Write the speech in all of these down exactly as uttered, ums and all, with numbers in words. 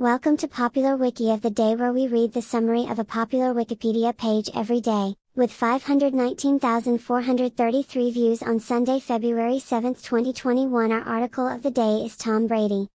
Welcome to Popular Wiki of the Day, where we read the summary of a popular Wikipedia page every day, with five hundred nineteen thousand four hundred thirty-three views on Sunday, February seventh, twenty twenty-one. Our article of the day is Tom Brady.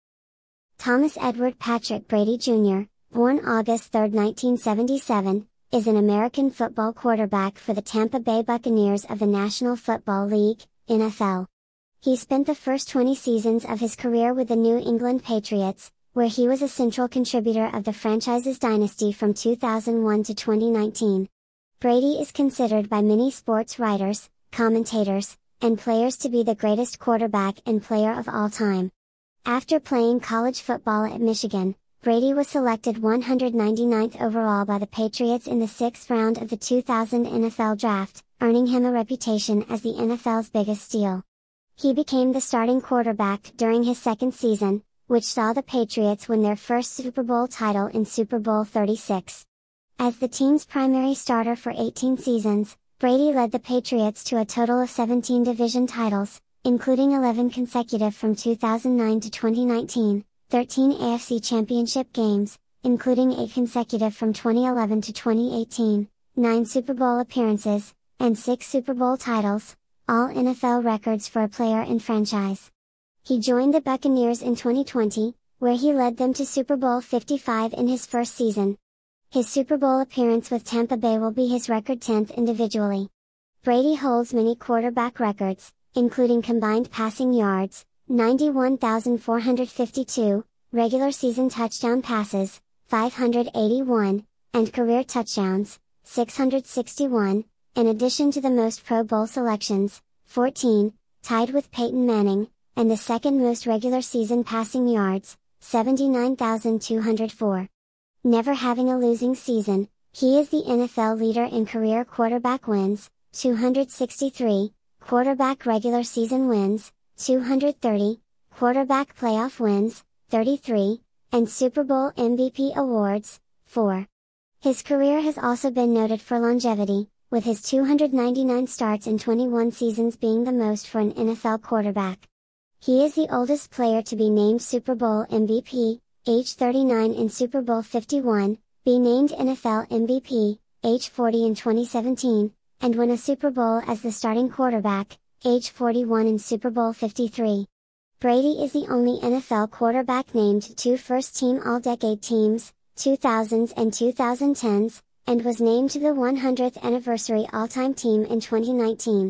Thomas Edward Patrick Brady Junior, born August third, nineteen seventy-seven, is an American football quarterback for the Tampa Bay Buccaneers of the National Football League, N F L. He spent the first twenty seasons of his career with the New England Patriots, where he was a central contributor of the franchise's dynasty from two thousand one to twenty nineteen. Brady is considered by many sports writers, commentators, and players to be the greatest quarterback and player of all time. After playing college football at Michigan, Brady was selected one hundred ninety-ninth overall by the Patriots in the sixth round of the two thousand N F L Draft, earning him a reputation as the N F L's biggest steal. He became the starting quarterback during his second season, which saw the Patriots win their first Super Bowl title in Super Bowl thirty-six. As the team's primary starter for eighteen seasons, Brady led the Patriots to a total of seventeen division titles, including eleven consecutive from two thousand nine to twenty nineteen, thirteen A F C Championship games, including eight consecutive from twenty eleven to twenty eighteen, nine Super Bowl appearances, and six Super Bowl titles, all N F L records for a player in franchise. He joined the Buccaneers in twenty twenty, where he led them to Super Bowl fifty-five in his first season. His Super Bowl appearance with Tampa Bay will be his record tenth individually. Brady holds many quarterback records, including combined passing yards, ninety-one thousand four hundred fifty-two, regular season touchdown passes, five hundred eighty-one, and career touchdowns, six hundred sixty-one, in addition to the most Pro Bowl selections, fourteen, tied with Peyton Manning, and the second most regular season passing yards, seventy-nine thousand two hundred four. Never having a losing season, he is the N F L leader in career quarterback wins, two hundred sixty-three, quarterback regular season wins, two hundred thirty, quarterback playoff wins, thirty-three, and Super Bowl M V P awards, four. His career has also been noted for longevity, with his two hundred ninety-nine starts in twenty-one seasons being the most for an N F L quarterback. He is the oldest player to be named Super Bowl M V P, age thirty-nine in Super Bowl fifty-one, be named N F L M V P, age forty in twenty seventeen, and win a Super Bowl as the starting quarterback, age forty-one in Super Bowl fifty-three. Brady is the only N F L quarterback named two first-team All-Decade teams, two thousands and twenty tens, and was named to the one hundredth anniversary All-Time team in twenty nineteen.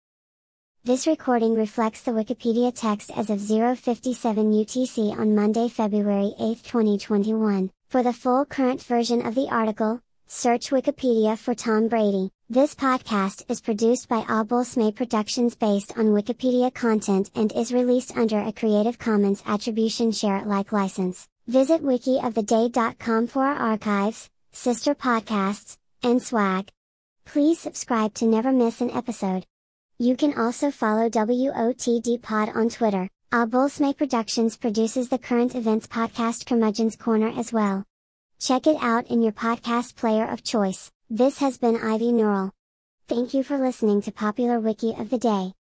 This recording reflects the Wikipedia text as of zero fifty-seven U T C on Monday, February eighth, twenty twenty-one. For the full current version of the article, search Wikipedia for Tom Brady. This podcast is produced by Abulsme Productions based on Wikipedia content and is released under a Creative Commons Attribution Share Alike license. Visit wiki of the day dot com for our archives, sister podcasts, and swag. Please subscribe to never miss an episode. You can also follow W O T D Pod on Twitter. Abulsme Productions produces the current events podcast Curmudgeon's Corner as well. Check it out in your podcast player of choice. This has been Ivy Neural. Thank you for listening to Popular Wiki of the Day.